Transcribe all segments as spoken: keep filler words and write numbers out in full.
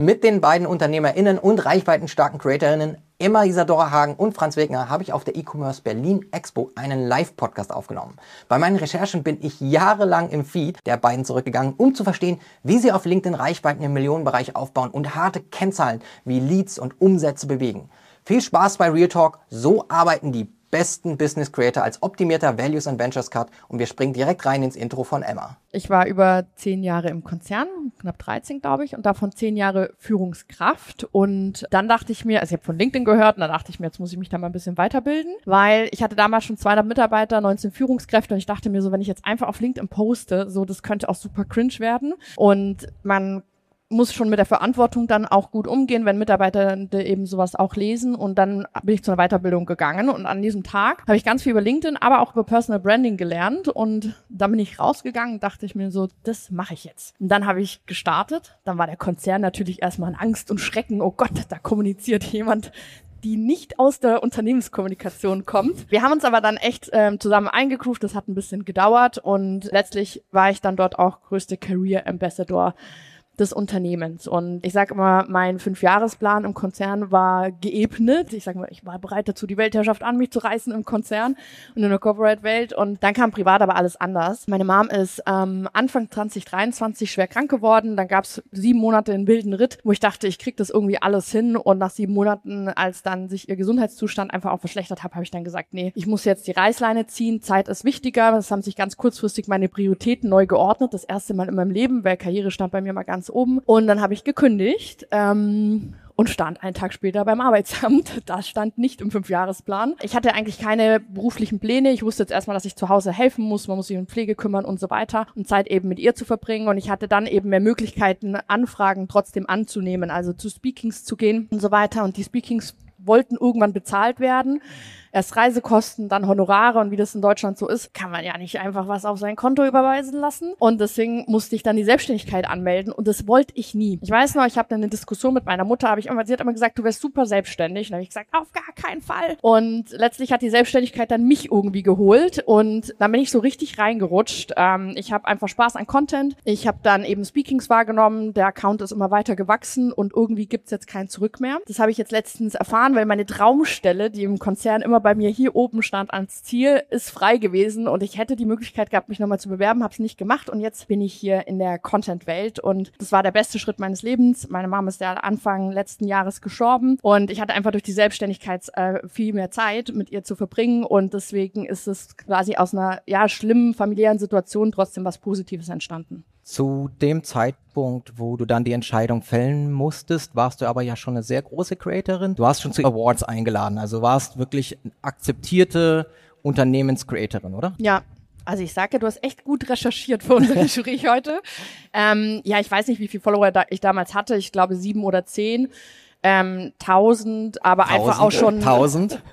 Mit den beiden UnternehmerInnen und reichweitenstarken CreatorInnen Emma Isadora Hagen und Franz Wegner habe ich auf der E-Commerce Berlin Expo einen Live-Podcast aufgenommen. Bei meinen Recherchen bin ich jahrelang im Feed der beiden zurückgegangen, um zu verstehen, wie sie auf LinkedIn Reichweiten im Millionenbereich aufbauen und harte Kennzahlen wie Leads und Umsätze bewegen. Viel Spaß bei Real Talk, so arbeiten die besten Business Creator als optimierter Values and Ventures Cut und wir springen direkt rein ins Intro von Emma. Ich war über zehn Jahre im Konzern, knapp dreizehn glaube ich, und davon zehn Jahre Führungskraft. Und dann dachte ich mir, also ich habe von LinkedIn gehört, und dann dachte ich mir, jetzt muss ich mich da mal ein bisschen weiterbilden, weil ich hatte damals schon zweihundert Mitarbeiter, neunzehn Führungskräfte und ich dachte mir so, wenn ich jetzt einfach auf LinkedIn poste, so das könnte auch super cringe werden und man muss schon mit der Verantwortung dann auch gut umgehen, wenn Mitarbeiter eben sowas auch lesen. Und dann bin ich zu einer Weiterbildung gegangen und an diesem Tag habe ich ganz viel über LinkedIn, aber auch über Personal Branding gelernt und dann bin ich rausgegangen und dachte ich mir so, das mache ich jetzt. Und dann habe ich gestartet, dann war der Konzern natürlich erstmal in Angst und Schrecken, oh Gott, da kommuniziert jemand, die nicht aus der Unternehmenskommunikation kommt. Wir haben uns aber dann echt ähm, zusammen eingegroovt, das hat ein bisschen gedauert und letztlich war ich dann dort auch größte Career Ambassador des Unternehmens. Und ich sage immer, mein Fünfjahresplan im Konzern war geebnet. Ich sage mal, ich war bereit dazu, die Weltherrschaft an mich zu reißen im Konzern und in der Corporate-Welt. Und dann kam privat aber alles anders. Meine Mom ist ähm, Anfang zwanzig dreiundzwanzig schwer krank geworden. Dann gab es sieben Monate einen wilden Ritt, wo ich dachte, ich kriege das irgendwie alles hin. Und nach sieben Monaten, als dann sich ihr Gesundheitszustand einfach auch verschlechtert hat, habe ich dann gesagt, nee, ich muss jetzt die Reißleine ziehen. Zeit ist wichtiger. Das haben sich ganz kurzfristig meine Prioritäten neu geordnet. Das erste Mal in meinem Leben, weil Karriere stand bei mir mal ganz oben. Und dann habe ich gekündigt ähm, und stand einen Tag später beim Arbeitsamt. Das stand nicht im Fünfjahresplan. Ich hatte eigentlich keine beruflichen Pläne. Ich wusste jetzt erstmal, dass ich zu Hause helfen muss. Man muss sich um Pflege kümmern und so weiter und Zeit eben mit ihr zu verbringen. Und ich hatte dann eben mehr Möglichkeiten, Anfragen trotzdem anzunehmen, also zu Speakings zu gehen und so weiter. Und die Speakings wollten irgendwann bezahlt werden. Erst Reisekosten, dann Honorare und wie das in Deutschland so ist, kann man ja nicht einfach was auf sein Konto überweisen lassen. Und deswegen musste ich dann die Selbstständigkeit anmelden und das wollte ich nie. Ich weiß noch, ich habe dann eine Diskussion mit meiner Mutter, habe ich immer, sie hat immer gesagt, du wärst super selbstständig. Und dann habe ich gesagt, auf gar keinen Fall. Und letztlich hat die Selbstständigkeit dann mich irgendwie geholt und dann bin ich so richtig reingerutscht. Ähm, ich habe einfach Spaß an Content. Ich habe dann eben Speakings wahrgenommen. Der Account ist immer weiter gewachsen und irgendwie gibt's jetzt kein Zurück mehr. Das habe ich jetzt letztens erfahren, weil meine Traumstelle, die im Konzern immer bei mir hier oben stand als Ziel, ist frei gewesen und ich hätte die Möglichkeit gehabt, mich nochmal zu bewerben, habe es nicht gemacht und jetzt bin ich hier in der Content-Welt und das war der beste Schritt meines Lebens. Meine Mama ist ja Anfang letzten Jahres gestorben und ich hatte einfach durch die Selbstständigkeit äh, viel mehr Zeit mit ihr zu verbringen und deswegen ist es quasi aus einer ja schlimmen familiären Situation trotzdem was Positives entstanden. Zu dem Zeitpunkt, wo du dann die Entscheidung fällen musstest, warst du aber ja schon eine sehr große Creatorin. Du hast schon zu Awards eingeladen, also warst wirklich eine akzeptierte Unternehmenscreatorin, oder? Ja. Also ich sage, du hast echt gut recherchiert für unser Gespräch heute. Ähm, ja, ich weiß nicht, wie viele Follower da ich damals hatte. Ich glaube sieben oder zehn. Ähm, tausend, aber tausend, einfach auch schon tausend.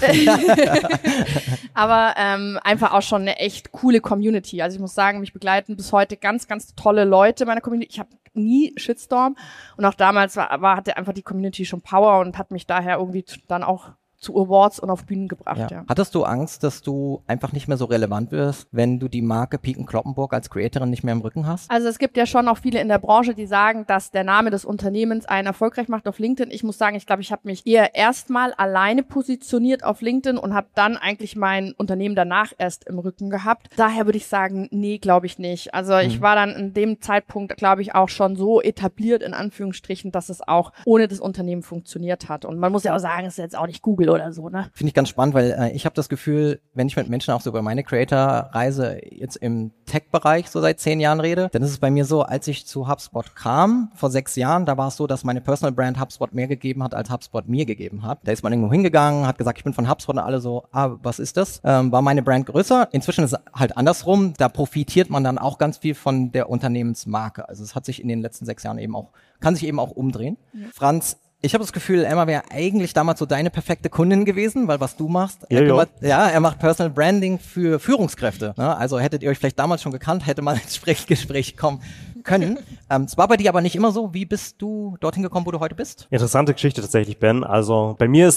aber ähm, einfach auch schon eine echt coole Community. Also ich muss sagen, mich begleiten bis heute ganz, ganz tolle Leute in meiner Community. Ich habe nie Shitstorm und auch damals war, war hatte einfach die Community schon Power und hat mich daher irgendwie dann auch zu Awards und auf Bühnen gebracht. Ja. Ja. Hattest du Angst, dass du einfach nicht mehr so relevant wirst, wenn du die Marke Piken Kloppenburg als Creatorin nicht mehr im Rücken hast? Also es gibt ja schon auch viele in der Branche, die sagen, dass der Name des Unternehmens einen erfolgreich macht auf LinkedIn. Ich muss sagen, ich glaube, ich habe mich eher erstmal alleine positioniert auf LinkedIn und habe dann eigentlich mein Unternehmen danach erst im Rücken gehabt. Daher würde ich sagen, nee, glaube ich nicht. Also ich mhm. war dann in dem Zeitpunkt, glaube ich, auch schon so etabliert, in Anführungsstrichen, dass es auch ohne das Unternehmen funktioniert hat. Und man muss ja auch sagen, es ist jetzt auch nicht Google oder so, ne? Finde ich ganz spannend, weil äh, ich habe das Gefühl, wenn ich mit Menschen auch so über meine Creator-Reise jetzt im Tech-Bereich so seit zehn Jahren rede, dann ist es bei mir so, als ich zu HubSpot kam, vor sechs Jahren, da war es so, dass meine Personal Brand HubSpot mehr gegeben hat, als HubSpot mir gegeben hat. Da ist man irgendwo hingegangen, hat gesagt, ich bin von HubSpot und alle so, ah, was ist das? Ähm, war meine Brand größer. Inzwischen ist es halt andersrum, da profitiert man dann auch ganz viel von der Unternehmensmarke. Also es hat sich in den letzten sechs Jahren eben auch, kann sich eben auch umdrehen. Ja. Franz, ich habe das Gefühl, Emma wäre eigentlich damals so deine perfekte Kundin gewesen, weil was du machst, ja, er, kümmert, ja, er macht Personal Branding für Führungskräfte. Ne? Also hättet ihr euch vielleicht damals schon gekannt, hätte man ins Gespräch kommen können. ähm, es war bei dir aber nicht immer so. Wie bist du dorthin gekommen, wo du heute bist? Interessante Geschichte tatsächlich, Ben. Also bei mir ist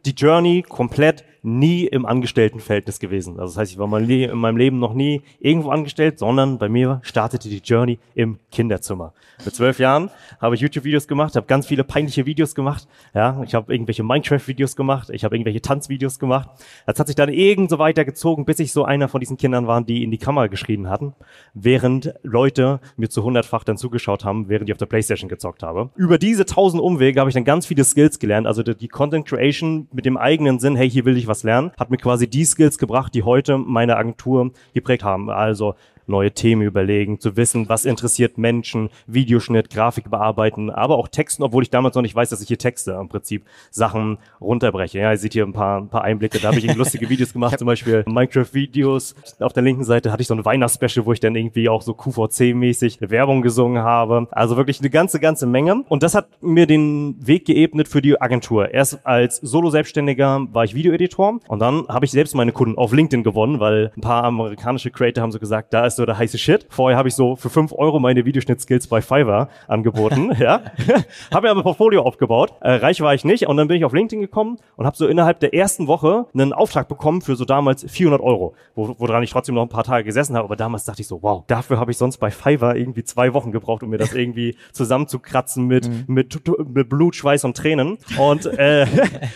die Journey komplett nie im Angestelltenverhältnis gewesen. Also das heißt, ich war mein Le- in meinem Leben noch nie irgendwo angestellt, sondern bei mir startete die Journey im Kinderzimmer. Mit zwölf Jahren habe ich YouTube-Videos gemacht, habe ganz viele peinliche Videos gemacht. Ja, ich habe irgendwelche Minecraft-Videos gemacht, ich habe irgendwelche Tanzvideos gemacht. Das hat sich dann irgend so weitergezogen, bis ich so einer von diesen Kindern war, die in die Kamera geschrien hatten, während Leute mir zu hundertfach dann zugeschaut haben, während ich auf der Playstation gezockt habe. Über diese tausend Umwege habe ich dann ganz viele Skills gelernt, also die Content Creation mit dem eigenen Sinn, hey, hier will ich was lernen, hat mir quasi die Skills gebracht, die heute meine Agentur geprägt haben. Also neue Themen überlegen, zu wissen, was interessiert Menschen, Videoschnitt, Grafik bearbeiten, aber auch Texten, obwohl ich damals noch nicht weiß, dass ich hier Texte im Prinzip Sachen runterbreche. Ja, ihr seht hier ein paar, ein paar Einblicke, da habe ich lustige Videos gemacht, zum Beispiel Minecraft-Videos. Auf der linken Seite hatte ich so ein Weihnachtsspecial, wo ich dann irgendwie auch so Q V C-mäßig Werbung gesungen habe. Also wirklich eine ganze, ganze Menge. Und das hat mir den Weg geebnet für die Agentur. Erst als Solo-Selbstständiger war ich Videoeditor und dann habe ich selbst meine Kunden auf LinkedIn gewonnen, weil ein paar amerikanische Creator haben so gesagt, da ist so der heiße Shit. Vorher habe ich so für fünf Euro meine Videoschnitt-Skills bei Fiverr angeboten. ja, habe mir aber ein Portfolio aufgebaut. Äh, reich war ich nicht und dann bin ich auf LinkedIn gekommen und habe so innerhalb der ersten Woche einen Auftrag bekommen für so damals vierhundert Euro, wo, woran ich trotzdem noch ein paar Tage gesessen habe. Aber damals dachte ich so, wow, dafür habe ich sonst bei Fiverr irgendwie zwei Wochen gebraucht, um mir das irgendwie zusammenzukratzen mit, mhm. mit, mit Blut, Schweiß und Tränen. Und äh,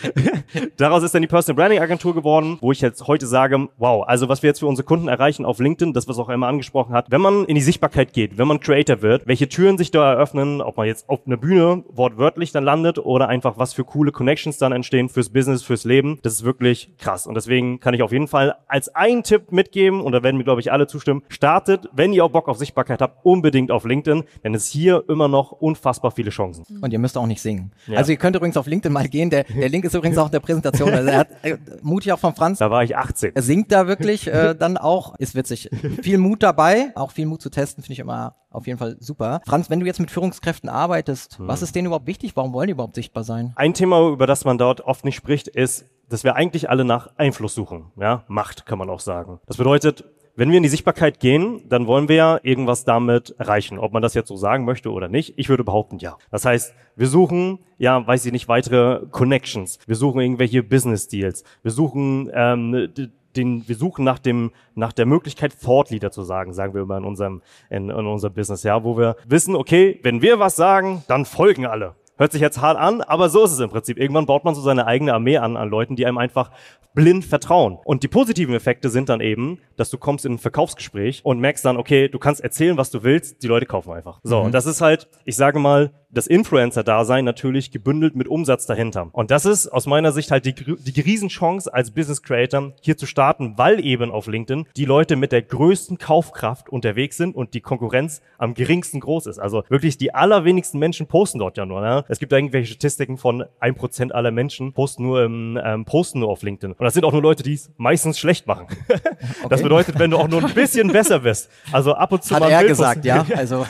daraus ist dann die Personal Branding Agentur geworden, wo ich jetzt heute sage, wow, also was wir jetzt für unsere Kunden erreichen auf LinkedIn, das was auch immer angesprochen hat, wenn man in die Sichtbarkeit geht, wenn man Creator wird, welche Türen sich da eröffnen, ob man jetzt auf einer Bühne wortwörtlich dann landet oder einfach was für coole Connections dann entstehen fürs Business, fürs Leben, das ist wirklich krass. Und deswegen kann ich auf jeden Fall als einen Tipp mitgeben, und da werden mir, glaube ich, alle zustimmen, startet, wenn ihr auch Bock auf Sichtbarkeit habt, unbedingt auf LinkedIn, denn es hier immer noch unfassbar viele Chancen. Und ihr müsst auch nicht singen. Ja. Also ihr könnt übrigens auf LinkedIn mal gehen, der, der Link ist übrigens auch in der Präsentation, also er hat äh, mutig auch von Franz. Da war ich achtzehn. Er singt da wirklich äh, dann auch, ist witzig. Viel Mut dabei, auch viel Mut zu testen, finde ich immer auf jeden Fall super. Franz, wenn du jetzt mit Führungskräften arbeitest, hm. was ist denen überhaupt wichtig? Warum wollen die überhaupt sichtbar sein? Ein Thema, über das man dort oft nicht spricht, ist, dass wir eigentlich alle nach Einfluss suchen. Ja, Macht kann man auch sagen. Das bedeutet, wenn wir in die Sichtbarkeit gehen, dann wollen wir ja irgendwas damit erreichen. Ob man das jetzt so sagen möchte oder nicht, ich würde behaupten, ja. Das heißt, wir suchen, ja, weiß ich nicht, weitere Connections. Wir suchen irgendwelche Business Deals. Wir suchen, ähm, den, wir suchen nach dem, nach der Möglichkeit, Thought Leader zu sagen, sagen wir immer in unserem, in, in unserem Business, ja, wo wir wissen, okay, wenn wir was sagen, dann folgen alle. Hört sich jetzt hart an, aber so ist es im Prinzip. Irgendwann baut man so seine eigene Armee an, an Leuten, die einem einfach blind vertrauen. Und die positiven Effekte sind dann eben, dass du kommst in ein Verkaufsgespräch und merkst dann, okay, du kannst erzählen, was du willst, die Leute kaufen einfach. So, mhm. und das ist halt, ich sage mal, das Influencer-Dasein natürlich gebündelt mit Umsatz dahinter. Und das ist aus meiner Sicht halt die, die Riesenchance als Business Creator hier zu starten, weil eben auf LinkedIn die Leute mit der größten Kaufkraft unterwegs sind und die Konkurrenz am geringsten groß ist. Also wirklich die allerwenigsten Menschen posten dort ja nur. Ne? Es gibt irgendwelche Statistiken von ein Prozent aller Menschen posten nur, im, ähm, posten nur auf LinkedIn. Und das sind auch nur Leute, die es meistens schlecht machen. Okay. Das bedeutet, wenn du auch nur ein bisschen besser bist, also ab und zu Hat mal er Bild gesagt, posten. ja. Also.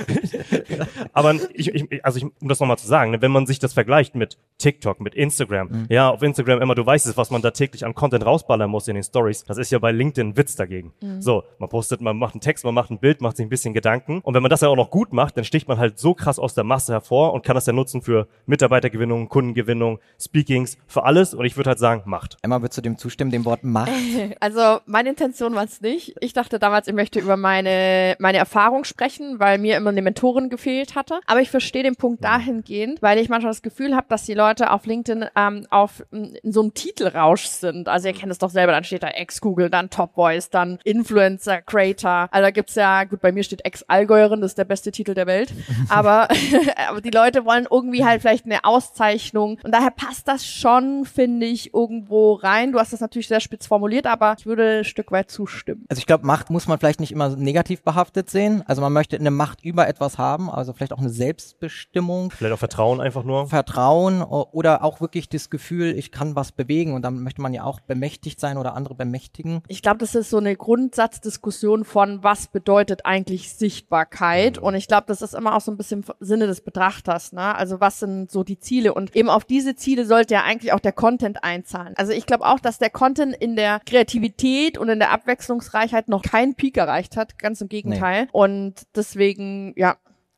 Aber ich, ich, also ich, um das nochmal zu sagen, ne, wenn man sich das vergleicht mit TikTok, mit Instagram, mhm. ja, auf Instagram immer, du weißt es, was man da täglich an Content rausballern muss in den Stories, das ist ja bei LinkedIn ein Witz dagegen. Mhm. So, man postet, man macht einen Text, man macht ein Bild, macht sich ein bisschen Gedanken und wenn man das ja auch noch gut macht, dann sticht man halt so krass aus der Masse hervor und kann das ja nutzen für Mitarbeitergewinnung, Kundengewinnung, Speakings, für alles und ich würde halt sagen, Macht. Emma, würdest du dem zustimmen, dem Wort Macht? Also meine Intention war es nicht. Ich dachte damals, ich möchte über meine meine Erfahrung sprechen, weil mir immer eine Mentorin gefehlt hatte. Aber ich verstehe den Punkt dahingehend, weil ich manchmal das Gefühl habe, dass die Leute auf LinkedIn ähm, auf in so einem Titelrausch sind. Also ihr kennt es doch selber, dann steht da Ex-Google, dann Top Voice, dann Influencer, Creator. Also da gibt's ja, gut, bei mir steht Ex-Allgäuerin, das ist der beste Titel der Welt. Aber, aber die Leute wollen irgendwie halt vielleicht eine Auszeichnung. Und daher passt das schon, finde ich, irgendwo rein. Du hast das natürlich sehr spitz formuliert, aber ich würde ein Stück weit zustimmen. Also ich glaube, Macht muss man vielleicht nicht immer negativ behaftet sehen. Also man möchte eine Macht über etwas haben, also vielleicht auch eine Selbstbestimmung. Vielleicht auch Vertrauen einfach nur. Vertrauen oder auch wirklich das Gefühl, ich kann was bewegen und dann möchte man ja auch bemächtigt sein oder andere bemächtigen. Ich glaube, das ist so eine Grundsatzdiskussion von, was bedeutet eigentlich Sichtbarkeit? Mhm. Und ich glaube, das ist immer auch so ein bisschen im Sinne des Betrachters, ne? Also was sind so die Ziele? Und eben auf diese Ziele sollte ja eigentlich auch der Content einzahlen. Also ich glaube auch, dass der Content in der Kreativität und in der Abwechslungsreichheit noch keinen Peak erreicht hat, ganz im Gegenteil. Nee. Und deswegen, ja,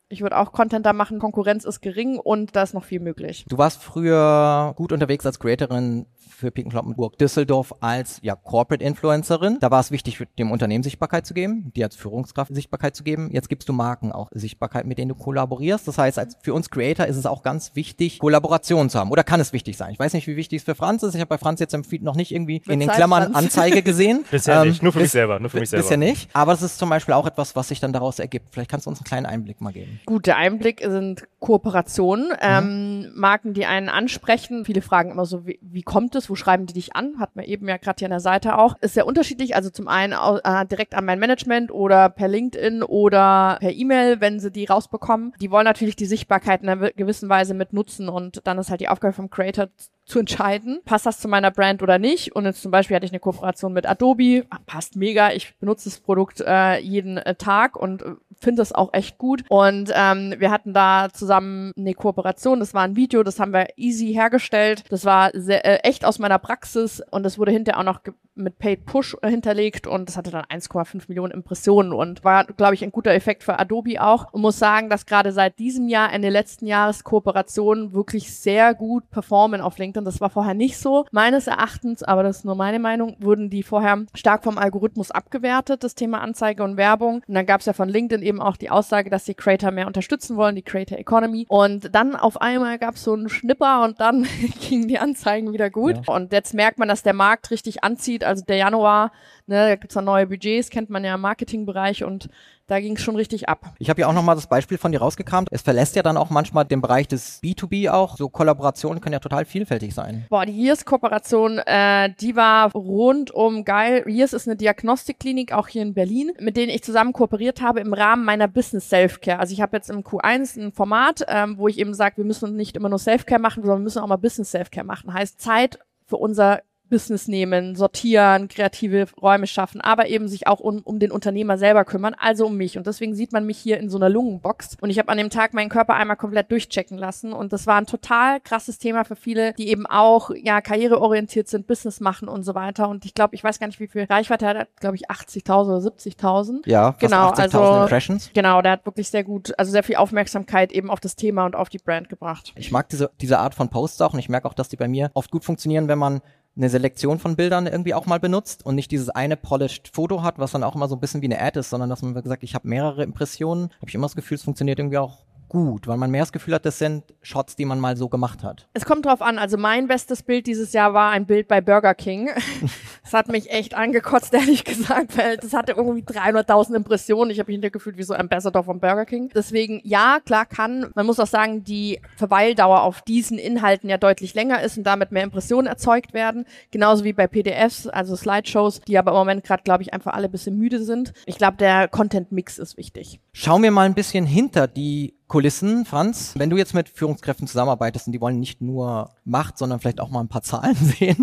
Ich würde auch Content da machen, Konkurrenz ist gering und da ist noch viel möglich. Du warst früher gut unterwegs als Creatorin für Peek und Kloppenburg Düsseldorf als ja Corporate Influencerin. Da war es wichtig, dem Unternehmen Sichtbarkeit zu geben, dir als Führungskraft Sichtbarkeit zu geben. Jetzt gibst du Marken auch Sichtbarkeit, mit denen du kollaborierst. Das heißt, als für uns Creator ist es auch ganz wichtig, Kollaborationen zu haben. Oder kann es wichtig sein? Ich weiß nicht, wie wichtig es für Franz ist. Ich habe bei Franz jetzt im Feed noch nicht irgendwie in den Klammern Anzeige gesehen. Bisher ähm, nicht, nur für mich selber. Nur für mich selber. Bisher nicht. Aber es ist zum Beispiel auch etwas, was sich dann daraus ergibt. Vielleicht kannst du uns einen kleinen Einblick mal geben. Gut, der Einblick sind Kooperationen, ähm, mhm. Marken, die einen ansprechen. Viele fragen immer so, wie, wie kommt es? Wo schreiben die dich an? Hat man eben ja gerade hier an der Seite auch. Ist sehr unterschiedlich. Also zum einen äh, direkt an mein Management oder per LinkedIn oder per E-Mail, wenn sie die rausbekommen. Die wollen natürlich die Sichtbarkeit in einer gewissen Weise mit nutzen und dann ist halt die Aufgabe vom Creator zu entscheiden, passt das zu meiner Brand oder nicht. Und jetzt zum Beispiel hatte ich eine Kooperation mit Adobe, passt mega, ich benutze das Produkt äh, jeden äh, Tag und äh, finde das auch echt gut. Und ähm, wir hatten da zusammen eine Kooperation, das war ein Video, das haben wir easy hergestellt. Das war sehr, äh, echt aus meiner Praxis und das wurde hinterher auch noch ge- mit Paid Push äh, hinterlegt und das hatte dann eins Komma fünf Millionen Impressionen und war, glaube ich, ein guter Effekt für Adobe auch. Und muss sagen, dass gerade seit diesem Jahr, Ende letzten Jahres, Kooperationen wirklich sehr gut performen auf LinkedIn. Das war vorher nicht so. Meines Erachtens, aber das ist nur meine Meinung, wurden die vorher stark vom Algorithmus abgewertet, das Thema Anzeige und Werbung. Und dann gab es ja von LinkedIn eben auch die Aussage, dass die Creator mehr unterstützen wollen, die Creator Economy. Und dann auf einmal gab es so einen Schnipper und dann gingen die Anzeigen wieder gut. Ja. Und jetzt merkt man, dass der Markt richtig anzieht. Also der Januar, ne, da gibt es dann neue Budgets, kennt man ja im Marketingbereich und da ging es schon richtig ab. Ich habe ja auch nochmal das Beispiel von dir rausgekramt. Es verlässt ja dann auch manchmal den Bereich des B zwei B auch. So Kollaborationen können ja total vielfältig sein. Boah, die Years-Kooperation, äh, die war rundum geil. Years ist eine Diagnostikklinik, auch hier in Berlin, mit denen ich zusammen kooperiert habe im Rahmen meiner Business Self-Care. Also ich habe jetzt im Q eins ein Format, ähm, wo ich eben sage, wir müssen nicht immer nur Self-Care machen, sondern wir müssen auch mal Business Self-Care machen. Heißt Zeit für unser Business nehmen, sortieren, kreative Räume schaffen, aber eben sich auch um, um den Unternehmer selber kümmern, also um mich. Und deswegen sieht man mich hier in so einer Lungenbox. Und ich habe an dem Tag meinen Körper einmal komplett durchchecken lassen. Und das war ein total krasses Thema für viele, die eben auch ja karriereorientiert sind, Business machen und so weiter. Und ich glaube, ich weiß gar nicht, wie viel Reichweite er hat, glaube ich, achtzigtausend oder siebzigtausend. Ja, fast genau, achtzigtausend also, Impressions. Genau, der hat wirklich sehr gut, also sehr viel Aufmerksamkeit eben auf das Thema und auf die Brand gebracht. Ich mag diese, diese Art von Posts auch und ich merke auch, dass die bei mir oft gut funktionieren, wenn man eine Selektion von Bildern irgendwie auch mal benutzt und nicht dieses eine polished Foto hat, was dann auch immer so ein bisschen wie eine Ad ist, sondern dass man gesagt, ich habe mehrere Impressionen, habe ich immer das Gefühl, es funktioniert irgendwie auch gut, weil man mehr das Gefühl hat, das sind Shots, die man mal so gemacht hat. Es kommt drauf an, also mein bestes Bild dieses Jahr war ein Bild bei Burger King. Das hat mich echt angekotzt, ehrlich gesagt, weil das hatte irgendwie dreihunderttausend Impressionen. Ich habe mich hinterher gefühlt wie so ein Ambassador von Burger King. Deswegen, ja, klar kann, man muss auch sagen, die Verweildauer auf diesen Inhalten ja deutlich länger ist und damit mehr Impressionen erzeugt werden. Genauso wie bei P D Fs, also Slideshows, die aber im Moment gerade, glaube ich, einfach alle ein bisschen müde sind. Ich glaube, der Content-Mix ist wichtig. Schauen wir mal ein bisschen hinter die Kulissen, Franz. Wenn du jetzt mit Führungskräften zusammenarbeitest und die wollen nicht nur Macht, sondern vielleicht auch mal ein paar Zahlen sehen.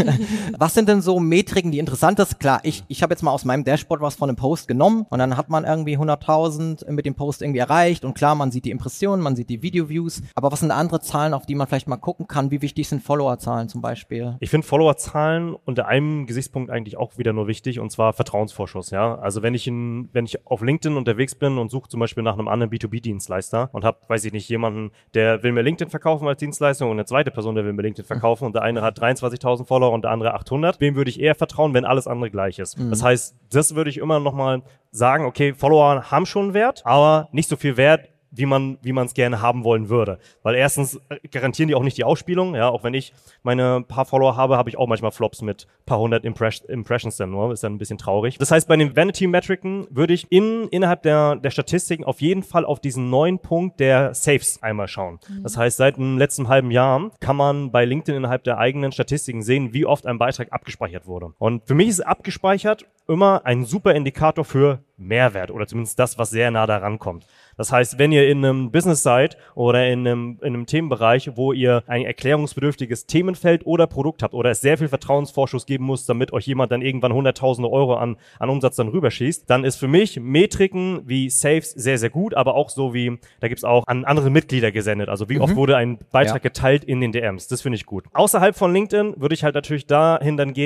Was sind denn so Metriken, die interessant sind? Klar, ich ich habe jetzt mal aus meinem Dashboard was von einem Post genommen und dann hat man irgendwie hunderttausend mit dem Post irgendwie erreicht und klar, man sieht die Impressionen, man sieht die Video-Views, aber was sind andere Zahlen, auf die man vielleicht mal gucken kann? Wie wichtig sind Follower-Zahlen zum Beispiel? Ich finde Follower-Zahlen unter einem Gesichtspunkt eigentlich auch wieder nur wichtig und zwar Vertrauensvorschuss. Ja, also wenn ich in, wenn ich auf LinkedIn unterwegs bin und suche zum Beispiel nach einem anderen B zwei B-Dienstleister und habe, weiß ich nicht, jemanden, der will mir LinkedIn verkaufen als Dienstleistung und eine zweite Person, der will mir LinkedIn verkaufen und der eine hat dreiundzwanzigtausend Follower und der andere achthundert. Wem würde ich eher vertrauen, wenn alles andere gleich ist? Mhm. Das heißt, das würde ich immer nochmal sagen, okay, Follower haben schon Wert, aber nicht so viel Wert, wie man wie man es gerne haben wollen würde. Weil erstens garantieren die auch nicht die Ausspielung. Ja, auch wenn ich meine paar Follower habe, habe ich auch manchmal Flops mit paar hundert Impress- Impressions dann nur. Ist dann ein bisschen traurig. Das heißt, bei den Vanity-Metriken würde ich in innerhalb der der Statistiken auf jeden Fall auf diesen neuen Punkt der Saves einmal schauen. Mhm. Das heißt, seit dem letzten halben Jahr kann man bei LinkedIn innerhalb der eigenen Statistiken sehen, wie oft ein Beitrag abgespeichert wurde. Und für mich ist abgespeichert immer ein super Indikator für Mehrwert oder zumindest das, was sehr nah daran kommt. Das heißt, wenn ihr in einem Business seid oder in einem, in einem Themenbereich, wo ihr ein erklärungsbedürftiges Themenfeld oder Produkt habt oder es sehr viel Vertrauensvorschuss geben muss, damit euch jemand dann irgendwann hunderttausende Euro an, an Umsatz dann rüberschießt, dann ist für mich Metriken wie Saves sehr, sehr gut, aber auch so wie, da gibt's auch an andere Mitglieder gesendet. Also wie mhm. oft wurde ein Beitrag ja. geteilt in den D Ms. Das finde ich gut. Außerhalb von LinkedIn würde ich halt natürlich dahin dann gehen,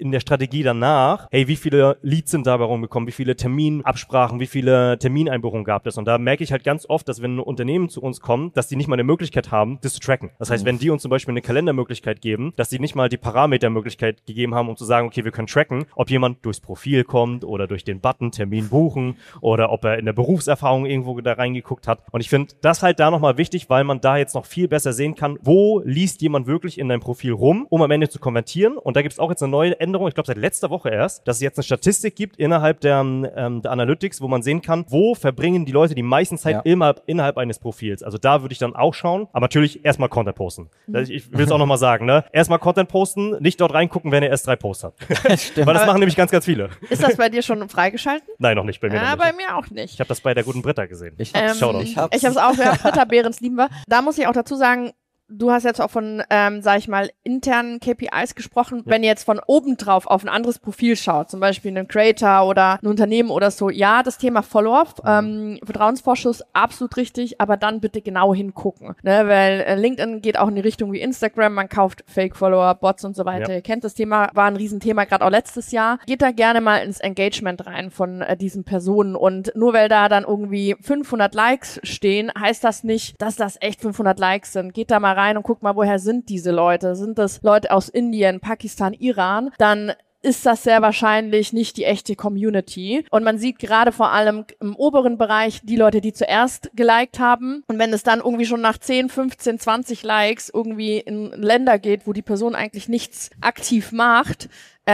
in der Strategie danach, hey, wie viele Leads sind dabei rumgekommen, wie viele Terminabsprachen, wie viele Termineinbuchungen gab es? Und da merke ich halt ganz oft, dass wenn ein Unternehmen zu uns kommt, dass die nicht mal eine Möglichkeit haben, das zu tracken. Das heißt, wenn die uns zum Beispiel eine Kalendermöglichkeit geben, dass die nicht mal die Parametermöglichkeit gegeben haben, um zu sagen, okay, wir können tracken, ob jemand durchs Profil kommt oder durch den Button Termin buchen oder ob er in der Berufserfahrung irgendwo da reingeguckt hat. Und ich finde das halt da nochmal wichtig, weil man da jetzt noch viel besser sehen kann, wo liest jemand wirklich in deinem Profil rum, um am Ende zu konvertieren. Und da gibt es auch jetzt eine neue Änderung, ich glaube seit letzter Woche erst, dass es jetzt eine Statistik gibt innerhalb der, ähm, der Analytics, wo man sehen kann, wo verbringen die Leute die meisten Zeit ja. immer innerhalb eines Profils. Also da würde ich dann auch schauen, aber natürlich erstmal Content posten. Mhm. Ich will es auch nochmal sagen, ne? Erstmal Content posten, nicht dort reingucken, wenn er erst drei Posts hat. Stimmt. Weil das machen nämlich ganz, ganz viele. Ist das bei dir schon freigeschalten? Nein, noch nicht, bei mir ja, noch nicht. bei mir auch nicht. Ich habe das bei der guten Britta gesehen. Ich hab's, ähm, ich hab's. Ich hab's auch, ja, Britta Behrens lieben wir. Da muss ich auch dazu sagen, du hast jetzt auch von, ähm, sag ich mal, internen K P Is gesprochen. Ja. Wenn ihr jetzt von oben drauf auf ein anderes Profil schaut, zum Beispiel einen Creator oder ein Unternehmen oder so, ja, das Thema Follow-up, ähm, Vertrauensvorschuss, absolut richtig, aber dann bitte genau hingucken, ne, weil äh, LinkedIn geht auch in die Richtung wie Instagram, man kauft Fake-Follower, Bots und so weiter. Ja. Ihr kennt das Thema, war ein Riesenthema, gerade auch letztes Jahr. Geht da gerne mal ins Engagement rein von äh, diesen Personen und nur weil da dann irgendwie fünfhundert Likes stehen, heißt das nicht, dass das echt fünfhundert Likes sind. Geht da mal rein und guck mal, woher sind diese Leute? Sind das Leute aus Indien, Pakistan, Iran? Dann ist das sehr wahrscheinlich nicht die echte Community. Und man sieht gerade vor allem im oberen Bereich die Leute, die zuerst geliked haben. Und wenn es dann irgendwie schon nach zehn, fünfzehn, zwanzig Likes irgendwie in Länder geht, wo die Person eigentlich nichts aktiv macht,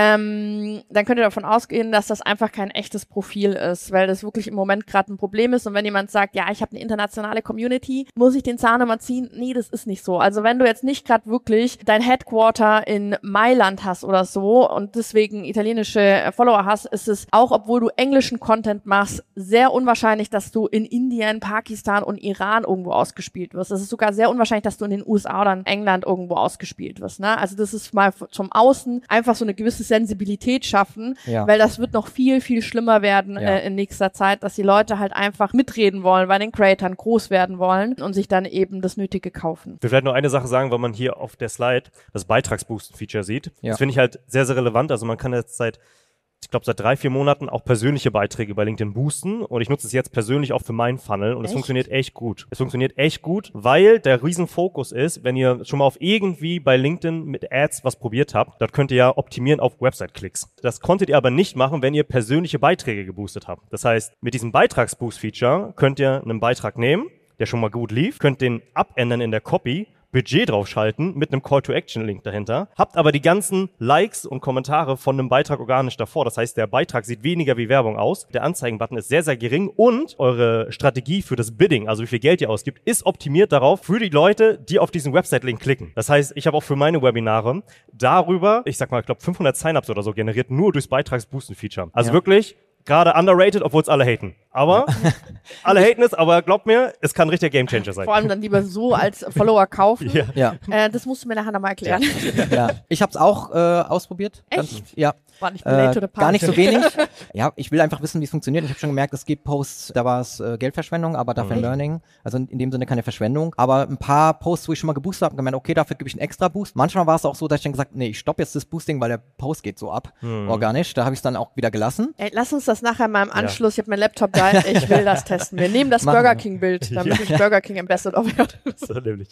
ähm, dann könnt ihr davon ausgehen, dass das einfach kein echtes Profil ist, weil das wirklich im Moment gerade ein Problem ist. Und wenn jemand sagt, ja, ich habe eine internationale Community, muss ich den Zahn immer ziehen? Nee, das ist nicht so. Also wenn du jetzt nicht gerade wirklich dein Headquarter in Mailand hast oder so und deswegen italienische Follower hast, ist es auch, obwohl du englischen Content machst, sehr unwahrscheinlich, dass du in Indien, Pakistan und Iran irgendwo ausgespielt wirst. Es ist sogar sehr unwahrscheinlich, dass du in den U S A oder in England irgendwo ausgespielt wirst. Ne? Also das ist mal zum Außen einfach so eine gewisse Sensibilität schaffen, ja. weil das wird noch viel, viel schlimmer werden ja. äh, in nächster Zeit, dass die Leute halt einfach mitreden wollen, bei den Creatoren groß werden wollen und sich dann eben das Nötige kaufen. Ich will vielleicht nur eine Sache sagen, weil man hier auf der Slide das Beitragsboosten-Feature sieht. Ja. Das finde ich halt sehr, sehr relevant. Also man kann jetzt seit ich glaube, seit drei, vier Monaten auch persönliche Beiträge bei LinkedIn boosten und ich nutze es jetzt persönlich auch für meinen Funnel und es funktioniert echt gut. Es funktioniert echt gut, weil der Riesenfokus ist, wenn ihr schon mal auf irgendwie bei LinkedIn mit Ads was probiert habt, dort könnt ihr ja optimieren auf Website-Klicks. Das konntet ihr aber nicht machen, wenn ihr persönliche Beiträge geboostet habt. Das heißt, mit diesem Beitragsboost-Feature könnt ihr einen Beitrag nehmen, der schon mal gut lief, könnt den abändern in der Copy, Budget draufschalten mit einem Call-to-Action-Link dahinter, habt aber die ganzen Likes und Kommentare von einem Beitrag organisch davor. Das heißt, der Beitrag sieht weniger wie Werbung aus, der Anzeigen-Button ist sehr, sehr gering und eure Strategie für das Bidding, also wie viel Geld ihr ausgibt, ist optimiert darauf für die Leute, die auf diesen Website-Link klicken. Das heißt, ich habe auch für meine Webinare darüber, ich sag mal, ich glaube fünfhundert Sign-ups oder so generiert, nur durchs Beitragsboosten-Feature. Also ja. wirklich gerade underrated, obwohl es alle haten. Aber ja. alle haten es, aber glaubt mir, es kann ein richtiger Gamechanger sein. Vor allem dann lieber so als Follower kaufen. Ja. ja. Äh, das musst du mir nachher nochmal erklären. Ja. ja. Ich habe es auch äh, ausprobiert. Echt? Ganz, ja. War nicht äh, gar nicht so wenig. Ja, ich will einfach wissen, wie es funktioniert. Ich habe schon gemerkt, es gibt Posts, da war es äh, Geldverschwendung, aber dafür mhm. Learning. Also in, in dem Sinne keine Verschwendung. Aber ein paar Posts, wo ich schon mal geboostet habe, gemeint, okay, dafür gebe ich einen extra Boost. Manchmal war es auch so, dass ich dann gesagt, nee, ich stoppe jetzt das Boosting, weil der Post geht so ab, mhm. organisch. Da habe ich es dann auch wieder gelassen. Ey, lass uns das nachher mal im Anschluss, ja. ich habe meinen Laptop da, ich will das testen. Wir nehmen das Machen Burger King-Bild, damit ja. ich Burger King Ambassador werde. So nämlich.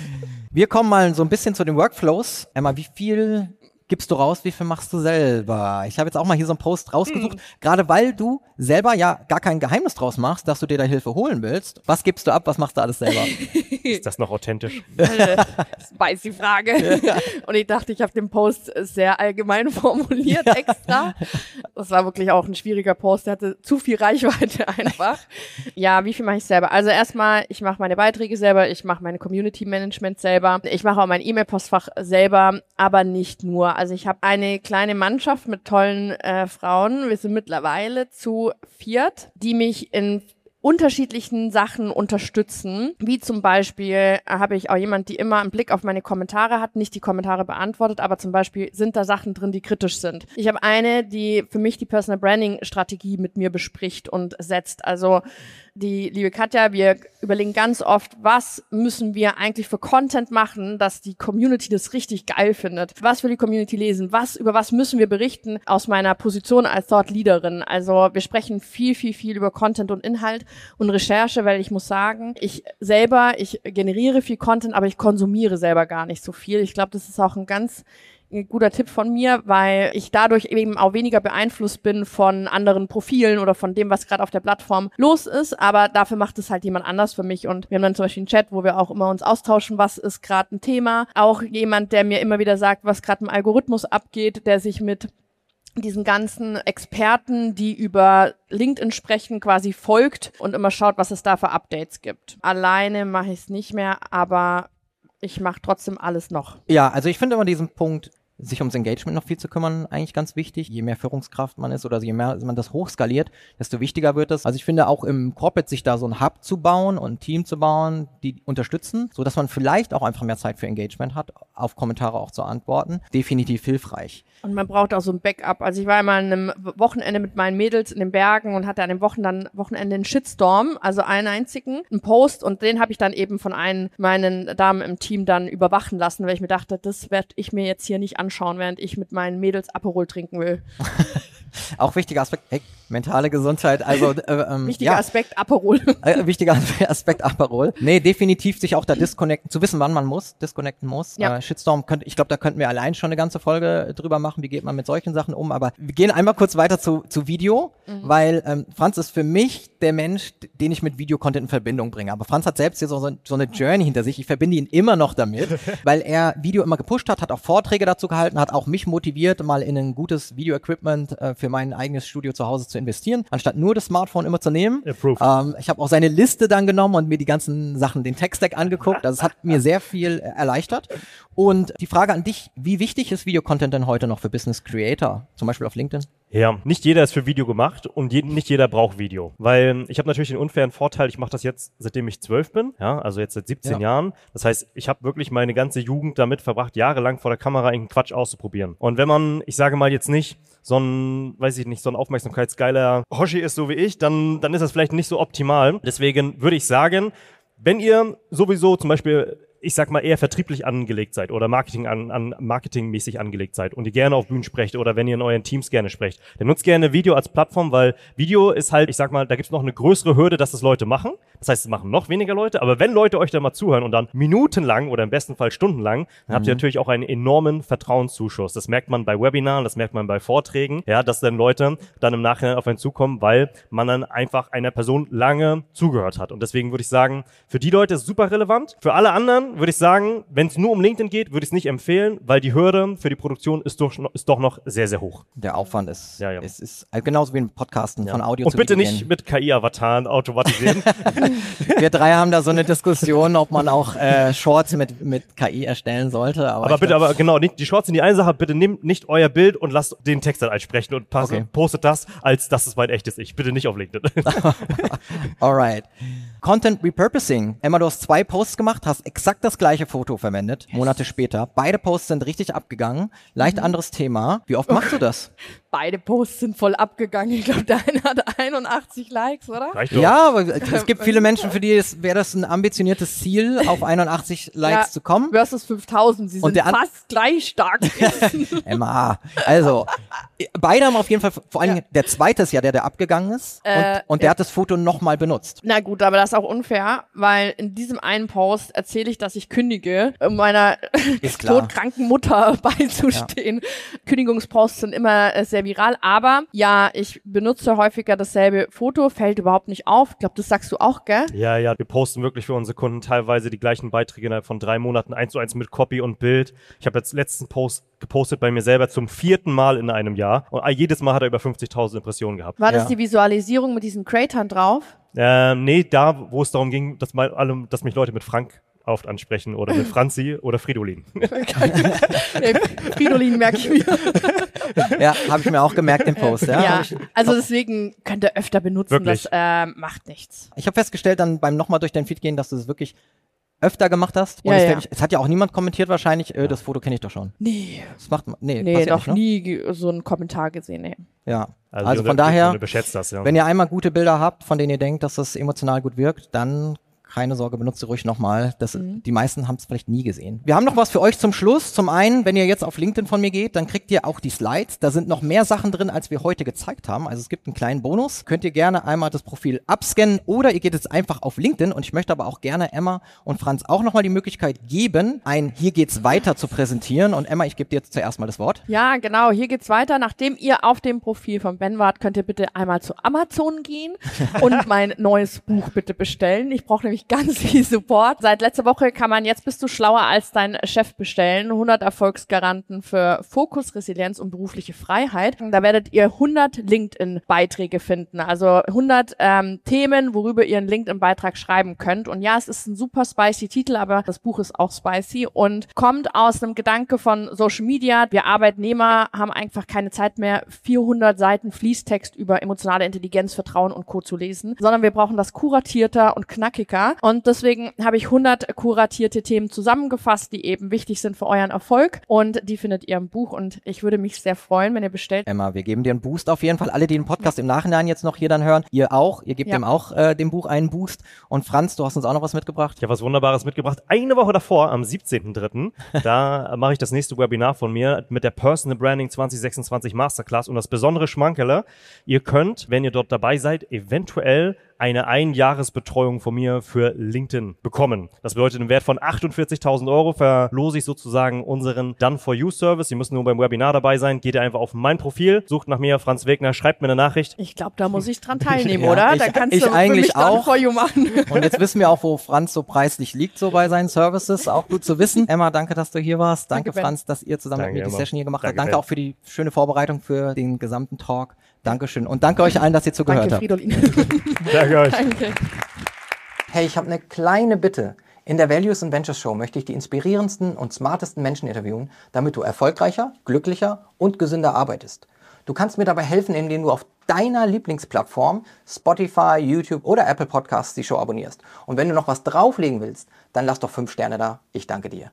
Wir kommen mal so ein bisschen zu den Workflows. Emma, wie viel gibst du raus, wie viel machst du selber? Ich habe jetzt auch mal hier so einen Post rausgesucht, hm. gerade weil du selber ja gar kein Geheimnis draus machst, dass du dir da Hilfe holen willst. Was gibst du ab, was machst du alles selber? Ist das noch authentisch? Das weiß die Frage. Ja. Und ich dachte, ich habe den Post sehr allgemein formuliert ja. extra. Das war wirklich auch ein schwieriger Post, der hatte zu viel Reichweite einfach. Ja, wie viel mache ich selber? Also erstmal, ich mache meine Beiträge selber, ich mache meine Community Management selber, ich mache auch mein E-Mail-Postfach selber, aber nicht nur. Also ich habe eine kleine Mannschaft mit tollen äh, Frauen. Wir sind mittlerweile zu viert, die mich in unterschiedlichen Sachen unterstützen. Wie zum Beispiel äh, habe ich auch jemand, die immer einen Blick auf meine Kommentare hat, nicht die Kommentare beantwortet, aber zum Beispiel sind da Sachen drin, die kritisch sind. Ich habe eine, die für mich die Personal Branding Strategie mit mir bespricht und setzt. Also die liebe Katja, wir überlegen ganz oft, was müssen wir eigentlich für Content machen, dass die Community das richtig geil findet. Was will die Community lesen? Was, über was müssen wir berichten aus meiner Position als Thought Leaderin? Also wir sprechen viel, viel, viel über Content und Inhalt und Recherche, weil ich muss sagen, ich selber, ich generiere viel Content, aber ich konsumiere selber gar nicht so viel. Ich glaube, das ist auch ein ganz ein guter Tipp von mir, weil ich dadurch eben auch weniger beeinflusst bin von anderen Profilen oder von dem, was gerade auf der Plattform los ist, aber dafür macht es halt jemand anders für mich und wir haben dann zum Beispiel einen Chat, wo wir auch immer uns austauschen, was ist gerade ein Thema. Auch jemand, der mir immer wieder sagt, was gerade im Algorithmus abgeht, der sich mit diesen ganzen Experten, die über LinkedIn sprechen, quasi folgt und immer schaut, was es da für Updates gibt. Alleine mache ich es nicht mehr, aber ich mache trotzdem alles noch. Ja, also ich finde immer diesen Punkt, sich ums Engagement noch viel zu kümmern, eigentlich ganz wichtig. Je mehr Führungskraft man ist oder je mehr man das hochskaliert, desto wichtiger wird es. Also ich finde auch im Corporate sich da so ein Hub zu bauen und ein Team zu bauen, die unterstützen, so dass man vielleicht auch einfach mehr Zeit für Engagement hat, auf Kommentare auch zu antworten, definitiv hilfreich. Und man braucht auch so ein Backup. Also ich war einmal an einem Wochenende mit meinen Mädels in den Bergen und hatte an dem Wochen dann, Wochenende einen Shitstorm, also einen einzigen, einen Post und den habe ich dann eben von einen meinen Damen im Team dann überwachen lassen, weil ich mir dachte, das werde ich mir jetzt hier nicht anschauen, während ich mit meinen Mädels Aperol trinken will. Auch wichtiger Aspekt, hey, mentale Gesundheit, also äh, ähm, wichtiger ja. Aspekt Aperol. Äh, wichtiger Aspekt Aperol. Nee, definitiv sich auch da disconnecten, zu wissen, wann man muss, disconnecten muss. Ja. Äh, Shitstorm, könnt, ich glaube, da könnten wir allein schon eine ganze Folge drüber machen, wie geht man mit solchen Sachen um, aber wir gehen einmal kurz weiter zu, zu Video, mhm. weil ähm, Franz ist für mich der Mensch, den ich mit Video-Content in Verbindung bringe, aber Franz hat selbst hier so, so, so eine Journey hinter sich, ich verbinde ihn immer noch damit, weil er Video immer gepusht hat, hat auch Vorträge dazu gehalten, hat auch mich motiviert, mal in ein gutes Video-Equipment äh, für mein eigenes Studio zu Hause zu investieren, anstatt nur das Smartphone immer zu nehmen. Ähm, ich habe auch seine Liste dann genommen und mir die ganzen Sachen, den Tech-Stack angeguckt. Also es hat mir sehr viel äh, erleichtert. Und die Frage an dich, wie wichtig ist Video-Content denn heute noch für Business Creator, zum Beispiel auf LinkedIn? Ja, nicht jeder ist für Video gemacht und je, nicht jeder braucht Video, weil ich habe natürlich den unfairen Vorteil, ich mache das jetzt, seitdem ich zwölf bin, ja, also jetzt seit siebzehn ja. Jahren. Das heißt, ich habe wirklich meine ganze Jugend damit verbracht, jahrelang vor der Kamera irgendeinen Quatsch auszuprobieren. Und wenn man, ich sage mal jetzt nicht, so ein, weiß ich nicht, so ein aufmerksamkeitsgeiler Hoshi ist, so wie ich, dann, dann ist das vielleicht nicht so optimal. Deswegen würde ich sagen, wenn ihr sowieso zum Beispiel, ich sag mal, eher vertrieblich angelegt seid oder Marketing an, an marketingmäßig angelegt seid und ihr gerne auf Bühnen sprecht oder wenn ihr in euren Teams gerne sprecht, dann nutzt gerne Video als Plattform, weil Video ist halt, ich sag mal, da gibt's noch eine größere Hürde, dass das Leute machen. Das heißt, es machen noch weniger Leute, aber wenn Leute euch da mal zuhören und dann minutenlang oder im besten Fall stundenlang, dann mhm. habt ihr natürlich auch einen enormen Vertrauenszuschuss. Das merkt man bei Webinaren, das merkt man bei Vorträgen, ja, dass dann Leute dann im Nachhinein auf einen zukommen, weil man dann einfach einer Person lange zugehört hat. Und deswegen würde ich sagen, für die Leute ist es super relevant. Für alle anderen würde ich sagen, wenn es nur um LinkedIn geht, würde ich es nicht empfehlen, weil die Hürde für die Produktion ist doch, ist doch noch sehr, sehr hoch. Der Aufwand ist, ja, ja. ist, ist genauso wie im Podcasten ja. von Audio Und zu bitte Video nicht mit K I-Avataren automatisieren. Wir drei haben da so eine Diskussion, ob man auch äh, Shorts mit, mit K I erstellen sollte. Aber, aber bitte, glaub, aber genau, nicht, die Shorts sind die eine Sache, bitte nehmt nicht euer Bild und lasst den Text dann einsprechen und passt, okay. postet das, als das ist mein echtes Ich. Bitte nicht auf LinkedIn. Alright. Content Repurposing. Emma, du hast zwei Posts gemacht, hast exakt das gleiche Foto verwendet, yes. Monate später. Beide Posts sind richtig abgegangen. Leicht mhm. anderes Thema. Wie oft machst du das? Beide Posts sind voll abgegangen. Ich glaube, der eine hat einundachtzig Likes, oder? Ja, aber es gibt viele Menschen, für die wäre das ein ambitioniertes Ziel, auf einundachtzig Likes ja, zu kommen. Versus fünftausend. Sie sind fast gleich stark. Emma, also, beide haben auf jeden Fall, vor allem ja. der zweite ist ja der, der abgegangen ist. Äh, und und der ja. hat das Foto nochmal benutzt. Na gut, aber das ist auch unfair, weil in diesem einen Post erzähle ich, dass ich kündige, um meiner todkranken Mutter beizustehen. Ja. Kündigungsposts sind immer sehr viral, aber ja, ich benutze häufiger dasselbe Foto, fällt überhaupt nicht auf. Ich glaube, das sagst du auch, gell? Ja, ja, wir posten wirklich für unsere Kunden teilweise die gleichen Beiträge innerhalb von drei Monaten, eins zu eins mit Copy und Bild. Ich habe jetzt letzten Post gepostet bei mir selber zum vierten Mal in einem Jahr und jedes Mal hat er über fünfzigtausend Impressionen gehabt. War das ja. die Visualisierung mit diesen Creatern drauf? Ähm, nee, da, wo es darum ging, dass, mal alle, dass mich Leute mit Frank oft ansprechen oder mit Franzi oder Fridolin. Fridolin merke ich mir. Ja, habe ich mir auch gemerkt im Post. Ja, ja ich, also deswegen könnt ihr öfter benutzen, wirklich? das äh, macht nichts. Ich habe festgestellt dann beim nochmal durch dein Feed gehen, dass du es wirklich öfter gemacht hast. Und Ja, es, ja. fällt- es hat ja auch niemand kommentiert wahrscheinlich, äh, das Foto kenne ich doch schon. Nee. Das macht man, nee, Nee, passiert noch nicht, ne? nie ge- so einen Kommentar gesehen, nee. Ja, Also, also die von unter- die daher, unterschätzt das, ja. wenn ihr einmal gute Bilder habt, von denen ihr denkt, dass das emotional gut wirkt, dann keine Sorge, benutzt ihr ruhig nochmal. Das, Mhm. Die meisten haben es vielleicht nie gesehen. Wir haben noch was für euch zum Schluss. Zum einen, wenn ihr jetzt auf LinkedIn von mir geht, dann kriegt ihr auch die Slides. Da sind noch mehr Sachen drin, als wir heute gezeigt haben. Also es gibt einen kleinen Bonus. Könnt ihr gerne einmal das Profil abscannen oder ihr geht jetzt einfach auf LinkedIn. Und ich möchte aber auch gerne Emma und Franz auch nochmal die Möglichkeit geben, ein Hier geht's weiter zu präsentieren. Und Emma, ich gebe dir jetzt zuerst mal das Wort. Ja, genau. Hier geht's weiter. Nachdem ihr auf dem Profil von Ben wart, könnt ihr bitte einmal zu Amazon gehen und mein neues Buch bitte bestellen. Ich brauche nämlich ganz viel Support. Seit letzter Woche kann man jetzt Bist du schlauer als dein Chef bestellen. hundert Erfolgsgaranten für Fokus, Resilienz und berufliche Freiheit. Da werdet ihr hundert LinkedIn-Beiträge finden. Also hundert ähm, Themen, worüber ihr einen LinkedIn-Beitrag schreiben könnt. Und ja, es ist ein super spicy Titel, aber das Buch ist auch spicy und kommt aus einem Gedanke von Social Media. Wir Arbeitnehmer haben einfach keine Zeit mehr, vierhundert Seiten Fließtext über emotionale Intelligenz, Vertrauen und Co. zu lesen, sondern wir brauchen das kuratierter und knackiger. Und deswegen habe ich hundert kuratierte Themen zusammengefasst, die eben wichtig sind für euren Erfolg. Und die findet ihr im Buch. Und ich würde mich sehr freuen, wenn ihr bestellt. Emma, wir geben dir einen Boost auf jeden Fall. Alle, die den Podcast im Nachhinein jetzt noch hier dann hören, ihr auch. Ihr gebt Ja. dem auch äh, dem Buch einen Boost. Und Franz, du hast uns auch noch was mitgebracht. Ich habe was Wunderbares mitgebracht. Eine Woche davor, am siebzehnten dritten, da mache ich das nächste Webinar von mir mit der Personal Branding zwanzig sechsundzwanzig Masterclass. Und das besondere Schmankerle, ihr könnt, wenn ihr dort dabei seid, eventuell eine Einjahresbetreuung von mir für LinkedIn bekommen. Das bedeutet, im Wert von achtundvierzigtausend Euro verlose ich sozusagen unseren Done-for-You-Service. Sie müssen nur beim Webinar dabei sein. Geht ihr einfach auf mein Profil, sucht nach mir, Franz Wegner, schreibt mir eine Nachricht. Ich glaube, da muss ich dran teilnehmen, Ja, oder? ich- da kannst ich du für eigentlich mich dann auch. For You machen. Und jetzt wissen wir auch, wo Franz so preislich liegt, so bei seinen Services. Auch gut zu wissen. Emma, danke, dass du hier warst. Danke, Danke, Ben. Franz, dass ihr zusammen Danke, mit mir die Emma. Session hier gemacht Danke, habt. Danke Ben. auch für die schöne Vorbereitung für den gesamten Talk. Dankeschön. Und danke euch allen, dass ihr zugehört Danke, habt. Fridolin. Danke euch. Danke. Hey, ich habe eine kleine Bitte. In der Values and Ventures Show möchte ich die inspirierendsten und smartesten Menschen interviewen, damit du erfolgreicher, glücklicher und gesünder arbeitest. Du kannst mir dabei helfen, indem du auf deiner Lieblingsplattform, Spotify, YouTube oder Apple Podcasts, die Show abonnierst. Und wenn du noch was drauflegen willst, dann lass doch fünf Sterne da. Ich danke dir.